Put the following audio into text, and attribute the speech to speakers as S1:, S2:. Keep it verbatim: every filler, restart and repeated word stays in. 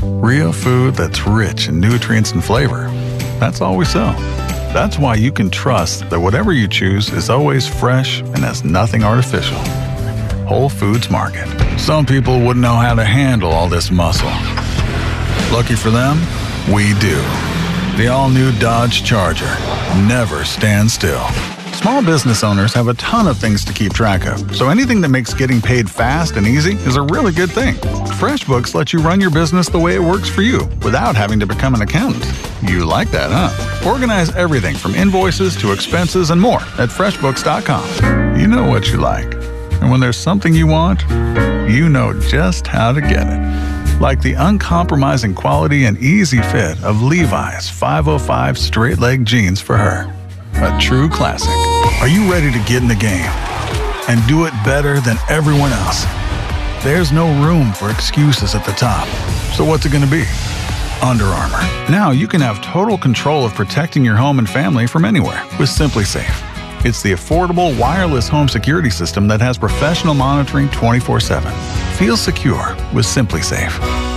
S1: Real food that's rich in nutrients and flavor. That's all we sell. That's why you can trust that whatever you choose is always fresh and has nothing artificial. Whole Foods Market. Some people wouldn't know how to handle all this muscle. Lucky for them, we do. The all-new Dodge Charger never stands still. Small business owners have a ton of things to keep track of, so anything that makes getting paid fast and easy is a really good thing. FreshBooks lets you run your business the way it works for you without having to become an accountant. You like that, huh? Organize everything from invoices to expenses and more at FreshBooks dot com. You know what you like. And when there's something you want, you know just how to get it. Like the uncompromising quality and easy fit of Levi's five oh five straight leg jeans for her. A true classic. Are you ready to get in the game and do it better than everyone else? There's no room for excuses at the top. So what's it going to be? Under Armour. Now you can have total control of protecting your home and family from anywhere with SimpliSafe. It's the affordable wireless home security system that has professional monitoring twenty-four seven. Feel secure with SimpliSafe.